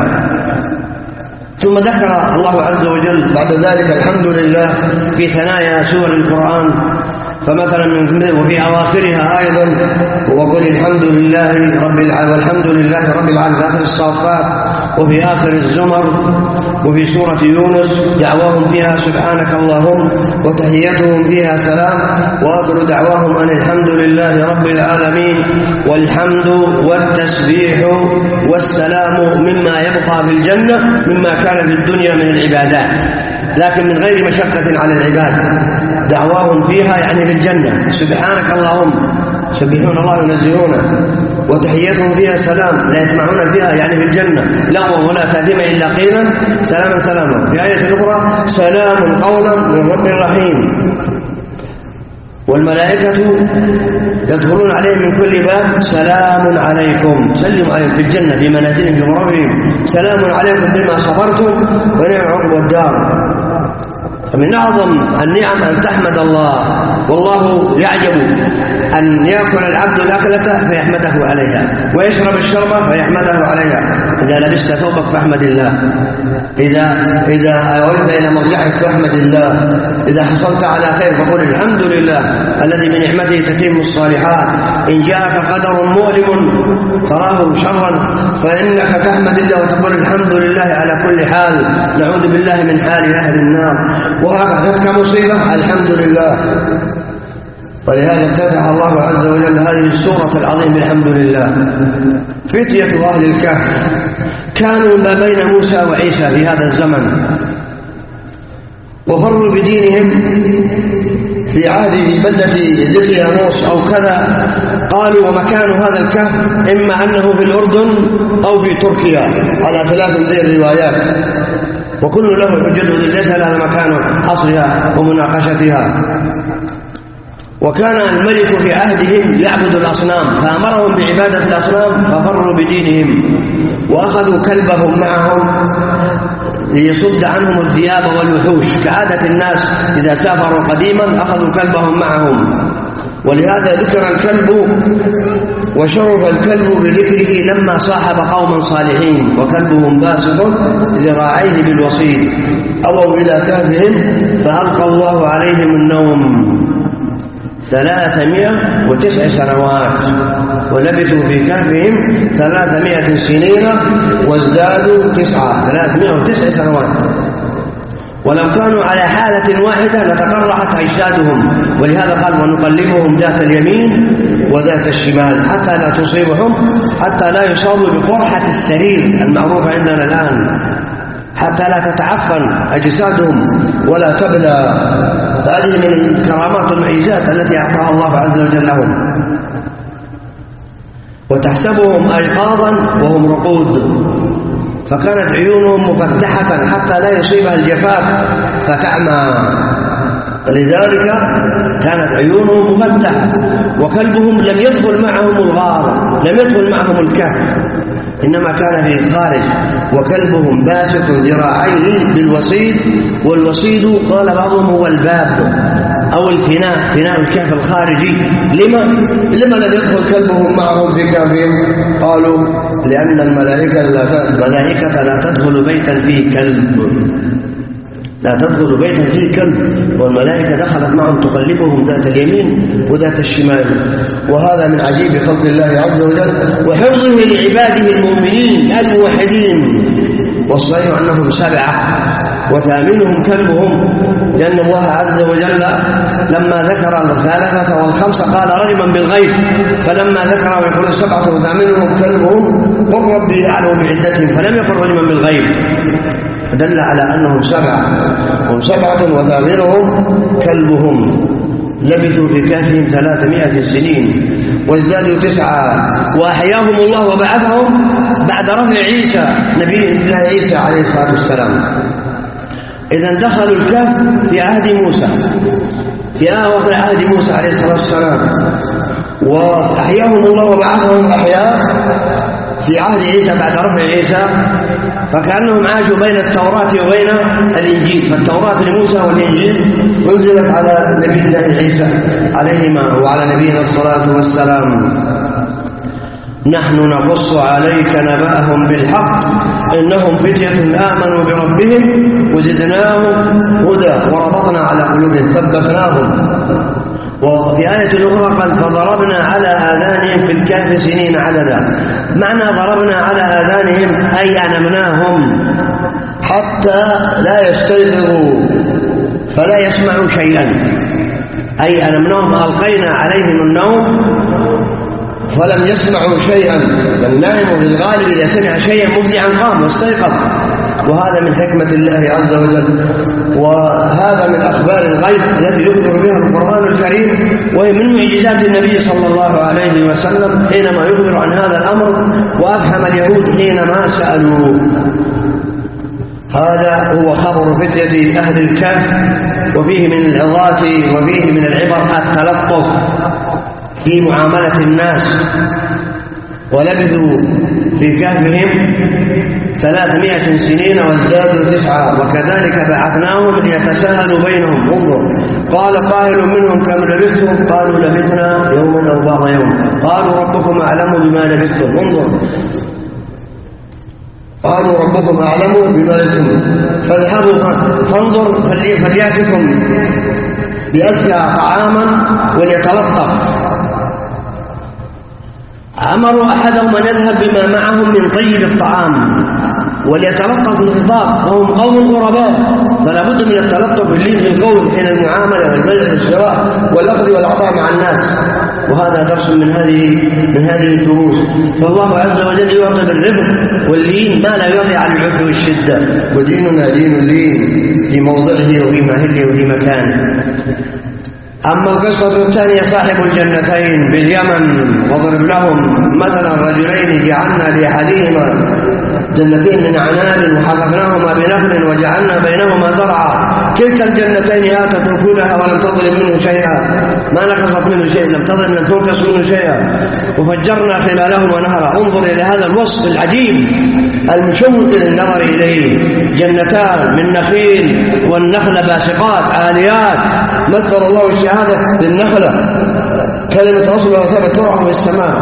ثم ذكر الله عز وجل بعد ذلك الحمد لله في ثنايا سور القرآن، فمثلا من وفي أواخرها أيضا وقل الحمد لله رب العالمين والحمد لله رب العالمين في آخر الصافات، وفي آخر الزمر، وفي سورة يونس دعواهم فيها سبحانك اللهم وتحيتهم فيها سلام وآخر دعواهم أن الحمد لله رب العالمين والحمد والتسبيح والسلام مما يبقى في الجنة مما كان في الدنيا من العبادات، لكن من غير مشقة على العباد. دعواهم فيها يعني في الجنة سبحانك اللهم، يسبحون الله وينزهونه، وتحيتهم فيها سلام لا يسمعون فيها يعني في الجنة لغوا ولا تأثيم إلا قيلا سلاما سلاما. في آية أخرى سلام قولا من رب رحيم. والملائكة يدخلون عليهم من كل باب سلام عليكم، سلموا عليهم في الجنة في منازلهم في غرفهم، سلام عليكم بما صبرتم ونعم عقبى الدار. فمن أعظم النعم أن تحمد الله، والله يعجب أن يأكل العبد الأكلة فيحمده عليها، ويشرب الشربة فيحمده عليها. إذا لبست ثوبك فاحمد الله، إذا إذا أولت إلى مرجعك فاحمد الله، إذا حصلت على خير فقل الحمد لله الذي بنعمته تتم الصالحات. إن جاءك قدر مؤلم تراه شرا فإنك تحمد الله وتقول الحمد لله على كل حال، نعوذ بالله من حال أهل النار. وأخذتك مصيبة الحمد لله. ولهذا افتتح الله عز وجل هذه السورة العظيمة بالحمد لله. فتية أهل الكهف كانوا ما بين موسى وعيسى في هذا الزمن، وفروا بدينهم في عهد بلدة ذكيانوس أو كذا قالوا ومكان هذا الكهف إما أنه في الأردن أو في تركيا على خلاف من الروايات، وكل له حجته ليس لها مكان حصرها ومناقشتها. وكان الملك في عهدهم يعبد الأصنام فأمرهم بعبادة الأصنام ففروا بدينهم، وأخذوا كلبهم معهم ليصد عنهم الذئاب والوحوش، كعادة الناس إذا سافروا قديما أخذوا كلبهم معهم، ولهذا ذكر الكلب وشرف الكلب بذكره لما صاحب قوما صالحين وكلبهم باسط ذراعيه بالوصيد. أووا إلى كهفهم فألقى الله عليهم النوم ثلاثمائة وتسع سنوات، ولبثوا في كهفهم ثلاثمائة سنين وازدادوا تسعة ثلاثمائة وتسع سنوات. ولو كانوا على حالة واحدة لتقرحت أجسادهم، ولهذا قال ونقلبهم ذات اليمين وذات الشمال حتى لا تصيبهم، حتى لا يصابوا بقرحة السرير المعروفة عندنا الآن، حتى لا تتعفن أجسادهم ولا تبلى. هذه من الكرامات والمعجزات التي أعطاها الله عز وجل لهم. وتحسبهم أيقاظا وهم رقود، فكانت عيونهم مفتحة حتى لا يصيبها الجفاف فتعمى، لذلك كانت عيونهم مفتحة. وكلبهم لم يدخل معهم الغار، لم يدخل معهم الكهف، إنما كان في الخارج، وكلبهم باسط ذراعيه بالوصيد. والوصيد قال بعضهم هو الباب أو الفناء، فناء الكهف الخارجي. لما لما لم يدخل كلبهم معهم في كهفهم؟ قالوا لأن الملائكة لا الملائكة لا تدخل بيتا فيه كلب، لا تدخل بيتا فيه كلب، والملائكة دخلت معهم تقلبهم ذات اليمين وذات الشمال. وهذا من عجيب خلق الله عز وجل وحفظه لعباده المؤمنين الموحدين. والصحيح أنهم سبعة وثامنهم كلبهم، لأن الله عز وجل لما ذكر الثالثة والخمسة قال رجما بالغيب، فلما ذكر ويقول سبعة وثامنهم كلبهم قل ربي أعلم بعدتهم، فلم يقل رجما بالغيب، فدل على أنهم سبعة، هم سبعة وثامنهم كلبهم. لبثوا في كهفهم ثلاثمائة سنين وازدادوا تسعة، وأحياهم الله وبعثهم بعد رفع عيسى نبي الله عيسى عليه الصلاة والسلام. إذن دخلوا الكهف في عهد موسى، في آخر عهد موسى عليه الصلاة والسلام، وأحياهم الله وبعثهم أحياء في عهد عيسى بعد رفع عيسى، فكأنهم عاشوا بين التوراة وبين الإنجيل. فالتوراة لموسى والإنجيل أنزلت على نبي الله عيسى عليهما وعلى نبينا الصلاة والسلام. نحن نقص عليك نبأهم بالحق إنهم فتية آمنوا بربهم وزدناهم هدى وربطنا على قلوبهم ثبتناهم. وفي آية أخرى قال فضربنا على آذانهم في الكهف سنين عددا. معنى ضربنا على آذانهم أي أنمناهم حتى لا يستيقظوا فلا يسمعوا شيئا، أي أنمناهم ألقينا عليهم النوم فلم يسمعوا شيئا. فالنائم في الغالب إذا سمع شيئا مفزعا قام واستيقظ، وهذا من حكمة الله عز وجل. وهذا من أخبار الغيب التي يخبر بها القرآن الكريم، وهي من معجزات النبي صلى الله عليه وسلم حينما يخبر عن هذا الأمر، وأفهم اليهود حينما سألوا. هذا هو خبر فتية أهل الكهف، وفيه من العظات وفيه من العبر التلطف في معاملة الناس. ولبثوا في كهفهم ثلاثمائة سنين وازدادوا تسعة، وكذلك بعثناهم ليتساءلوا بينهم. انظر، قال قائل منهم كم لبثتم؟ قالوا لبثنا يوما أو بعض يوم. قالوا ربكم أعلم بما لبثتم. انظر، قالوا ربكم أعلم بما لبثتم فاذهبوا فانظر فليأتكم بأزكى طعاما وليتلطف. أمروا أحدهم أن يذهب بما معهم من طيب الطعام وليتلطف الخطاب، وهم قوم غرباء، فلا بد من التلطف اللين في القول حين المعاملة والبيع والشراء والأخذ والعطاء مع الناس. وهذا درس من هذه من هذه الدروس. فالله عز وجل يعطي بالرفق واللين ما لا يعطي على العنف والشدة، وديننا دين اللين في موضعه وفي محله وفي مكانه. أما القصة الثانية صاحب الجنتين باليمن واضرب لهم مثلا رجلين جعلنا لأحدهما جنتين من عناب وحففناهما بنخل وجعلنا بينهما زرعا كلتا الجنتين آتت أكلها ولم تظلم منه شيئا ما نقصت منه شيء لم تظلم لم تنقص منه شيئا وفجرنا خلالهما نهرا. انظر إلى هذا الوصف العجيب المشوق للنظر إليه. جنتان من نخيل والنخل باسقات عاليات. مثل الله الشهادة للنخلة كلمة أصلها ثبت ترعى في السماء.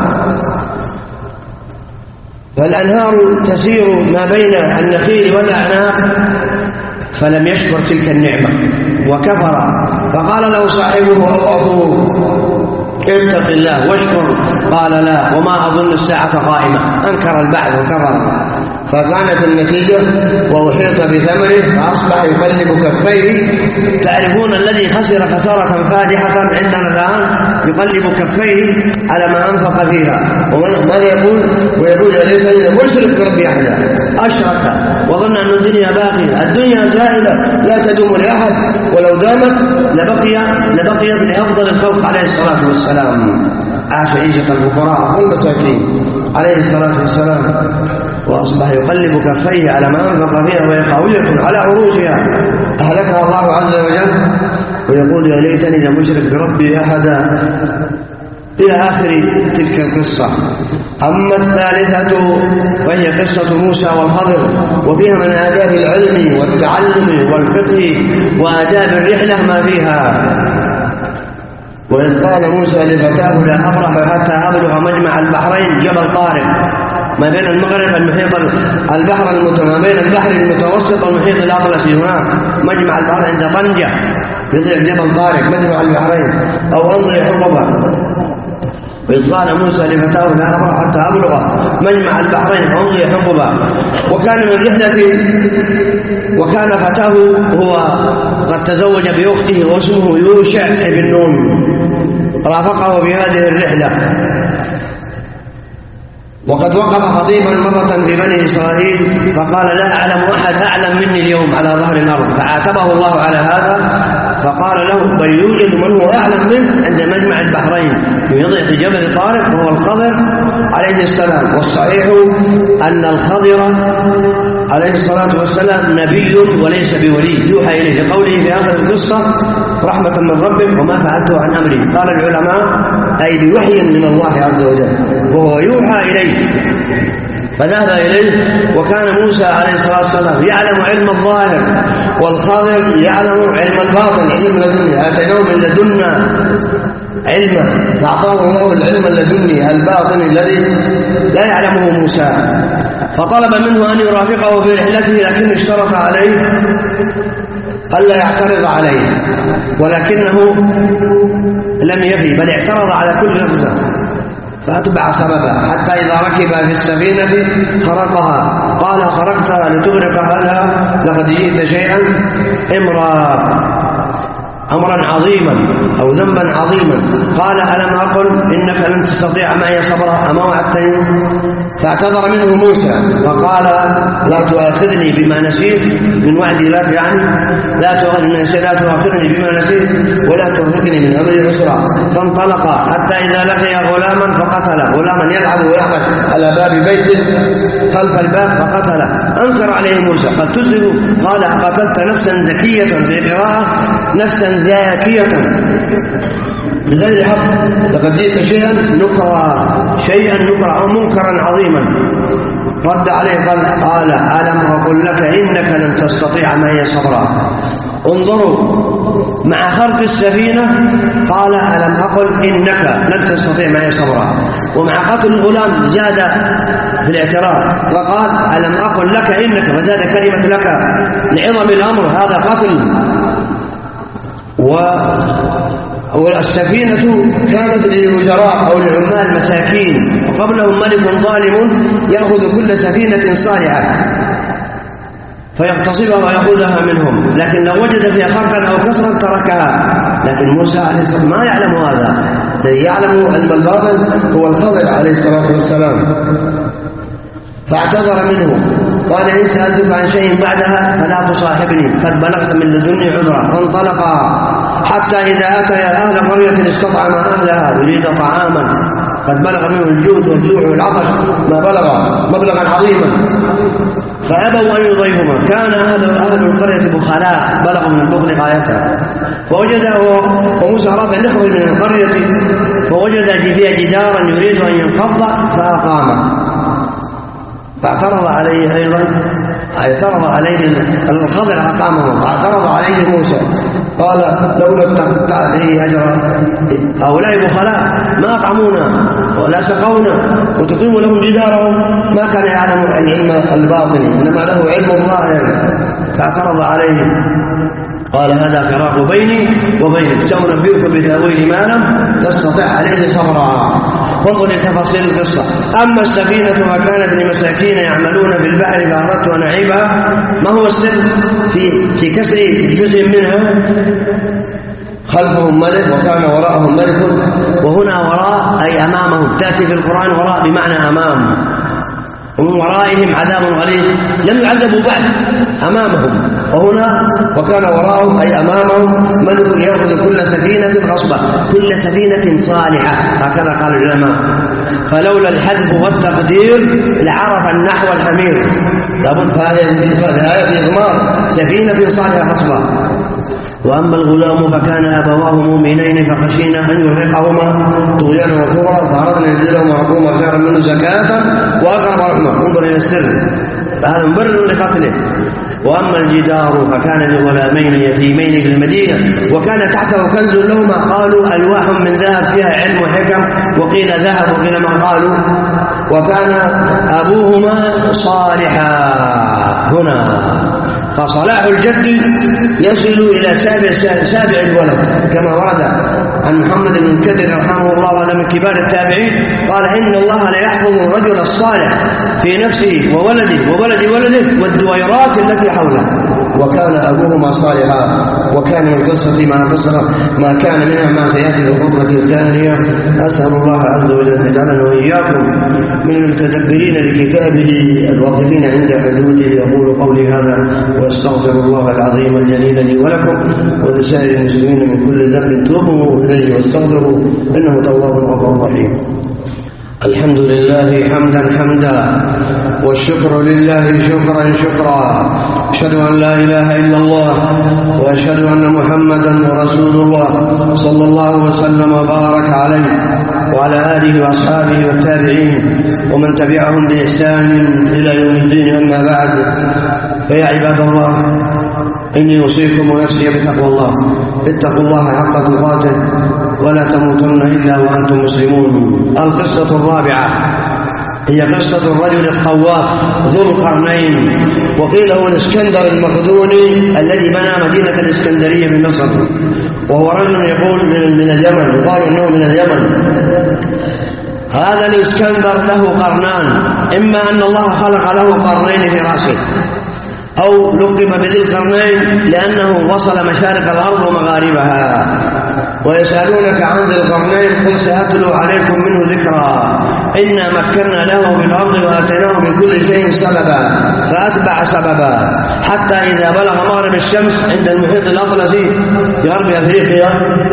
فالأنهار تسير ما بين النخيل والأعناق فلم يشكر تلك النعمة وكفر. فقال له صاحبه أو أخوه اتق الله واشكر قال لا وما أظن الساعة قائمة. أنكر البعث وكفر. فكانت النتيجة وأحيط بثمره فأصبح يقلب كفيه. تعرفون الذي خسر خسارة فادحة عندنا الآن يقلب كفيه على ما أنفق فيها. وماذا يقول؟ ويقول يا ليتني لم أشرك بربي أحدا. أشرك وظن أن الدنيا باقية. الدنيا زائلة لا تدوم لأحد ولو دامت لبقي لبقيت لأفضل الخلق عليه الصلاة والسلام. عاش عيشة الفقراء والمساكين عليه الصلاة والسلام وأصبح يقلب كفيه على ما أنفق فيها وهي خاوية على عروشها أهلكها الله عز وجل ويقول يا ليتني لم أشرك بربي أحدا إلى آخر تلك القصة. أما الثالثة وهي قصة موسى والخضر وفيها من آداب العلم والتعلم والفقه وآداب الرحلة ما فيها. وإذ قال موسى لفتاه لا أبرح حتى أبلغ مجمع البحرين جبل طارق ما بين المغرب المحيط البحر ما بين البحر المتوسط والمحيط الأطلسي هناك مجمع البحر عند طنجة يضيع جبل طارق مجمع البحرين أو أمضي حقبة. وإذ قال موسى لفتاه لا أبرح حتى أبلغ مجمع البحرين أمضي حقبة. وكان من الرحلة وكان فتاه هو قد تزوج بأخته واسمه يوشع بن نون رافقه في هذه الرحلة. وقد وقف خطيبا مرة في بني إسرائيل فقال لا أعلم أحد أعلم مني اليوم على ظهر الأرض فعاتبه الله على هذا فقال له بل يوجد من هو أعلم منه عند مجمع البحرين في ضيق جبل طارق وهو الخضر عليه السلام. والصحيح أن الخضر عليه الصلاة والسلام نبي وليس بولي يوحى إليه لقوله في آخر القصة رحمة من ربك وما فعلته عن أمري. قال العلماء أي بوحي من الله عز وجل وهو يوحى إليه فذهب إليه. وكان موسى عليه الصلاة والسلام يعلم علم الظاهر والخضر يعلم علم الباطن علم لدني. آتيناه من لدنا علما فأعطاه الله العلم اللدني الباطن الذي لا يعلمه موسى. فطلب منه أن يرافقه في رحلته لكن اشترط عليه ألا يعترض عليه ولكنه لم يفي بل اعترض على كل لفظة فأتبع سببا حتى إذا ركب في السفينة خرقها قال خرقتها لتغرق أهلها لقد جئت شيئا إمرا أمرا عظيما أو ذنبا عظيما. قال ألم أقل إنك لن تستطيع معي صبرا أما وعدتني. فاعتذر منه موسى وقال لا تؤاخذني بما نسيت من وعدي لك يعني لا تؤاخذني لا تؤاخذني بما نسيت ولا ترهقني من أمري عسرا. فانطلقا حتى إذا لقي غلاما فقتله غلاما يلعب ويعبث على باب بيته خلف الباب فقتله. أنكر عليه موسى قد تزهد قال قتلت نفسا زكية في قراءة نفسا زاكية بغير حق لقد جئت شيئا نكرا شيئا نكرا أو منكرا عظيما. رد عليه قال قال ألم أقل لك إنك لن تستطيع معي صبرا. انظروا مع خرق السفينة قال ألم أقل إنك لن تستطيع معي صبرا. ومع قتل الغلام زاد في الاعتراف وقال ألم أقل لك إنك فزاد كلمة لك لعظم الأمر هذا قتل. و والسفينة كانت للوزراء أو لعمال مساكين وقبلهم ملك ظالم يأخذ كل سفينة صالحة فيغتصبها ويأخذها منهم لكن لو وجد فيها خرقا أو كسرا تركها. لكن موسى عليه السلام ما يعلم هذا الذي يعلم علم الباطن هو الخضر عليه الصلاة والسلام. فاعتذر منه قال إن سألتك عن شيء بعدها فلا تصاحبني قد بلغت من لدني عذرا. فانطلقا حتى إذا أتى أهل قرية استطعم أهلها يريد طعاما قد بلغ منه الجود والجوع والعطش ما بلغ مبلغا عظيما فأبوا أن يضيفهما. كان أهل أهل القرية بخلاء بلغوا من البخل غايتها فوجد وموسى أراد أن يخرج من القرية فوجد فيها جدارا يريد أن ينقض فأقامه فاعترض عليه أيضا اعترض عليه الخضر أقامه فاعترض عليه موسى قال لولا اتخذت به أجرا هؤلاء بخلاء ما أطعمونا ولا سقونا وتقيم لهم جدارهم ما كان يعلم العلم الباطني إنما له علم ظاهر فاعترض عليه قال هذا فراق بيني وبينك سأنبئك بتأويل ما لم تستطع عليه صبرا. فانظر لتفاصيل القصة. أما السفينة فكانت لمساكين يعملون في البحر فأردت أن أعيبها. ما هو السر في في كسر جزء منها؟ خلفهم ملك وكان وراءهم ملك وهنا وراء أي أمامهم تأتي في القرآن وراء بمعنى أمام ومن ورائهم عذاب غليظ لم يعذبوا بعد أمامهم وهنا وكان وراءهم أي أمامهم ملك يأخذ كل سفينة غصبا كل سفينة صالحة هكذا قال العلماء فلولا الحذف والتقدير لعرف النحو الحمير لابد فهذه في إضمار سفينة صالحة غصبا. وأما الغلام فكان أبواه مؤمنين فخشينا أن يرهقهما طغيانا وكفرا فأردنا أن نبدلهما ربهما خيرا منه زكاة وأقرب رحمة. انظر إلى السر فهذا مبرر لقتله. وأما الجدار فكان لغلامين يتيمين في المدينة وكان تحته كنز لهما قالوا ألواح من ذهب فيها علم وحكم وقيل ذهب وقيل ما قالوا وكان أبوهما صالحا. هنا فصلاح الجد يصل إلى سابع, سابع الولد كما ورد عن محمد بن كثير رحمه الله وهذا من كبار التابعين قال إن الله لا يحفظ الرجل الصالح في نفسه وولده وولد ولده والدويرات التي حوله. وكان أبوهما صالحا. وكان من قصة ما قصة ما كان منها ما سيأتي في الخطبة الثانية. أسأل الله عز وجل أن يجعلنا وإياكم من المتدبرين لكتابه الواقفين عند حدوده. يقول قولي هذا واستغفر الله العظيم الجليل لي ولكم ولسائر المسلمين من كل ذنب توبوا إليه واستغفروا إنه تواب غفور رحيم. الحمد لله حمدا حمدا والشكر لله شكرا شكرا. أشهد أن لا إله إلا الله وأشهد أن محمدا رسول الله صلى الله وسلم وبارك عليه وعلى آله وأصحابه والتابعين ومن تبعهم بإحسان إلى يوم الدين. أما بعد فيا عباد الله إني أوصيكم ونفسي بتقوى الله. اتقوا الله حق تقاته ولا تموتن إلا وأنتم مسلمون. القصة الرابعة هي قصة الرجل الخواف ذو القرنين وقيل هو الإسكندر المقدوني الذي بنى مدينة الإسكندرية في مصر وهو رجل يقول من اليمن يقال إنه من اليمن. هذا الإسكندر له قرنان إما أن الله خلق له قرنين في رأسه أو لقب بذي القرنين لأنه وصل مشارق الأرض ومغاربها. ويسألونك عن ذي القرنين قل سأتلو عليكم منه ذكرا إنا مكنا له في الأرض وآتيناه من كل شيء سببا فأتبع سببا حتى إذا بلغ مغرب الشمس عند المحيط الأطلسي في غرب أفريقيا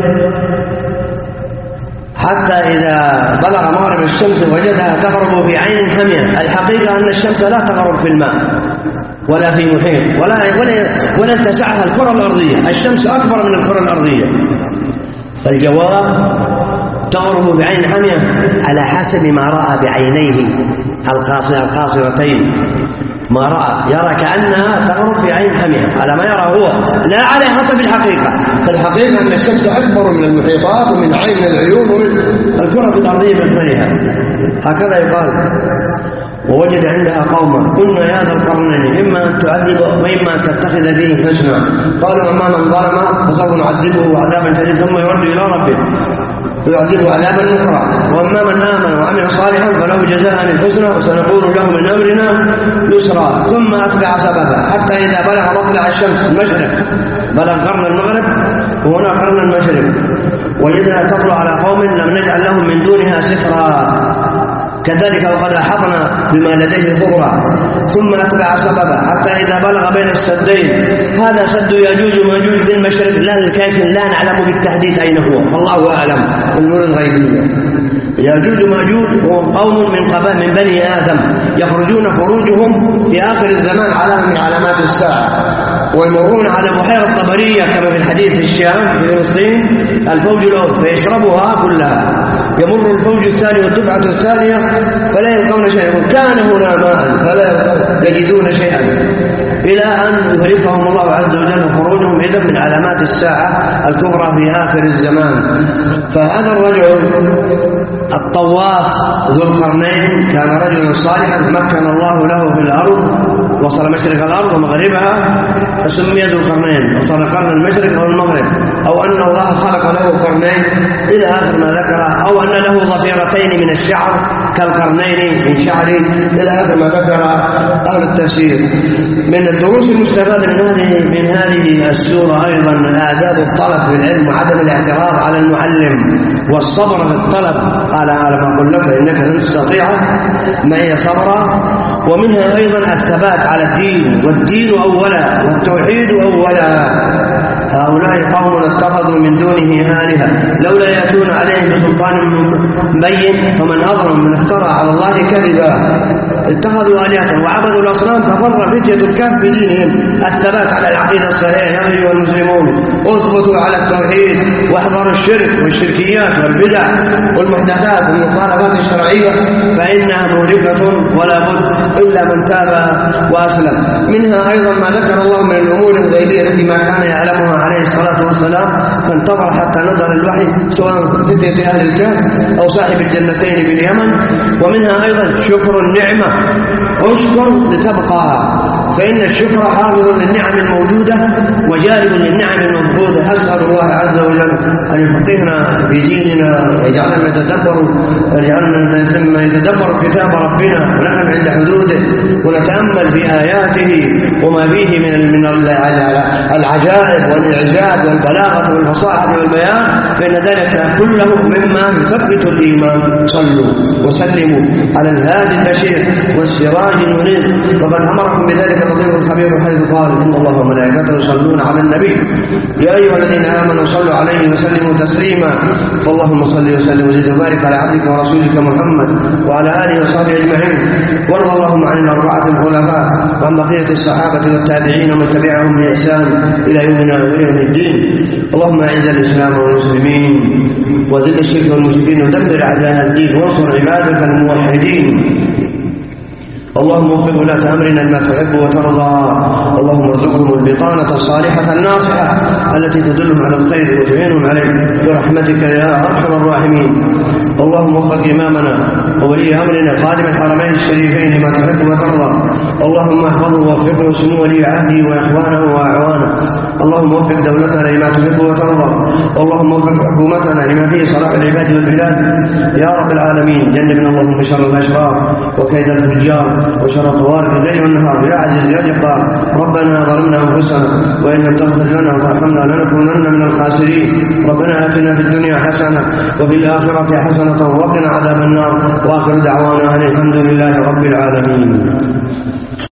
حتى إذا بلغ مغرب الشمس وجدها تغرب في عين حمية. الحقيقة أن الشمس لا تغرب في الماء ولا في محيط ولا ولن تسعها الكرة الأرضية. الشمس أكبر من الكرة الأرضية. فالجواب تغرب بعين حمية على حسب ما رأى بعينيه القاصرتين ما رأى يرى كأنها تغرب في عين حمية على ما يرى هو لا على حسب الحقيقة. فالحقيقة أن الشمس أكبر من المحيطات ومن عين العيون ومن الكرة الأرضية بأكملها هكذا يقال. ووجد عندها قوما قلنا يا ذا القرنين إما أن تعذب وإما أن تتخذ فيه حسنا قالوا أما من ظلم فسوف نعذبه عذابا شديدا ثم يرد إلى ربه فيعذبه عذابا نكرا وأما من آمن وعمل صالحا فله جزاء الحسنى وسنقول له من أمرنا يسرا ثم أتبع سببا حتى إذا بلغ مطلع الشمس المشرق بلغ قرن المغرب وهنا قرن المشرق وجدها تطلع على قوم لم نجعل لهم من دونها سترا كذلك وقد أحطنا بما لديه خبرا، ثم أتبع سببا حتى إذا بلغ بين السدين. هذا سد ياجوج وماجوج بالمشرق، لا الكيف لا نعلم بالتحديد أين هو، الله أعلم بالأمور الغيبية. ياجوج وماجوج هم قوم من قبائل من بني آدم يخرجون خروجهم في آخر الزمان علامة من علامات الساعة، ويمرون على بحيرة طبرية كما في الحديث في الشام في فلسطين الفوج الأول فيشربها كلها، يمر الفوج الثاني والدفعة الثانية فلا يلقون شيئا، كان هنا ماء فلا يجدون شيئا، إلى أن يهلكهم الله عز وجل خروجهم. إذن من علامات الساعة الكبرى في آخر الزمان. فهذا الرجل الطواف ذو القرنين كان رجلا صالحا مكن الله له في الأرض، وصل مشرق الأرض ومغربها فسمي ذو القرنين، وصل قرن المشرق أو المغرب، أو أن الله خلق له قرنين إلى آخر ما ذكر، أو أن له ضفيرتين من الشعر كالقرنين من شعره إلى آخر ما ذكر أهل التفسير. من الدروس المستفادة من هذه من هذه السورة أيضا آداب الطلب في العلم وعدم الاعتراض على المعلم والصبر في الطلب، قال على ما أقول لك إنك لن تستطيع معي صبرا. ومنها أيضا الثبات على الدين، والدين أولا والتوحيد أولا. هؤلاء قوم اتخذوا من دونه آلهة لولا يأتون عليهم بسلطان بين فمن أظلم من افترى على الله كذبا. اتخذوا آلهة وعبدوا الأصنام ففر فتية الكهف بدينهم. الثبات على العقيدة الصحيحة يا أيها المسلمون اثبتوا على التوحيد واحذروا الشرك والشركيات والبدع والمحدثات والمخالفات الشرعية فإنها مهلكة ولا بد إلا من تاب وأسلم. منها أيضا ما ذكر الله من الأمور الغيبية التي ما كان يعلمها عليه الصلاة والسلام، فانتظر حتى نزل الوحي سواء فتية أهل الكهف أو صاحب الجنتين باليمن. ومنها أيضا شكر النعمة، اشكر لتبقى، فإن الشكر حافظ للنعم الموجودة وجالب للنعم المفقودة. أسأل الله عز وجل أن يفقهنا في ديننا ويجعلنا نتدبر ويجعلنا لما يتدبر كتاب ربنا ونقف عند حدوده ونتأمل في آياته وما فيه من من العجائب والإعجاز والبلاغة والفصاحة والبيان، فإن ذلك كله مما يثبت الإيمان. صلوا وسلموا على الهادي البشير والسراج المنير، وقد أمركم بذلك اللطيف الخبير حيث قال إن الله وملائكته يصلون على النبي يا أيها الذين آمنوا صلوا عليه وسلموا تسليما. اللهم صل وسلم وزد وبارك على عبدك ورسولك محمد وعلى آله وصحبه أجمعين، وارض اللهم عن الأربعة الخلفاء وعن بقية الصحابة والتابعين ومن تبعهم بإحسان إلى يومنا ويوم الدين. اللهم أعز الإسلام والمسلمين وذل الشرك والمشركين ودمر أعداء الدين وانصر عبادك الموحدين. اللهم وفق ولاة أمرنا لما تحب وترضى. اللهم ارزقهم البطانة الصالحة الناصحة التي تدلهم على الخير وتعينهم عليه برحمتك يا أرحم الراحمين. اللهم وفق إمامنا وولي أمرنا خادم الحرمين الشريفين لما تحب وترضى. اللهم احفظه ووفقه سمو ولي عهده وإخوانه وأعوانه. اللهم وفق دولتنا لما تحب وترضى. اللهم وفق حكومتنا لما فيه صلاح العباد والبلاد يا رب العالمين. جنبنا اللهم شر الأشرار وكيد الفجار وشر طوارئ الليل والنهار يا عزيز يا جبار. ربنا ظلمنا أنفسنا وإن لم تغفر لنا وترحمنا لنكونن من الخاسرين. ربنا آتنا في الدنيا حسنة وفي الآخرة حسنة وقنا عذاب النار. وآخر دعوانا أن الحمد لله رب العالمين.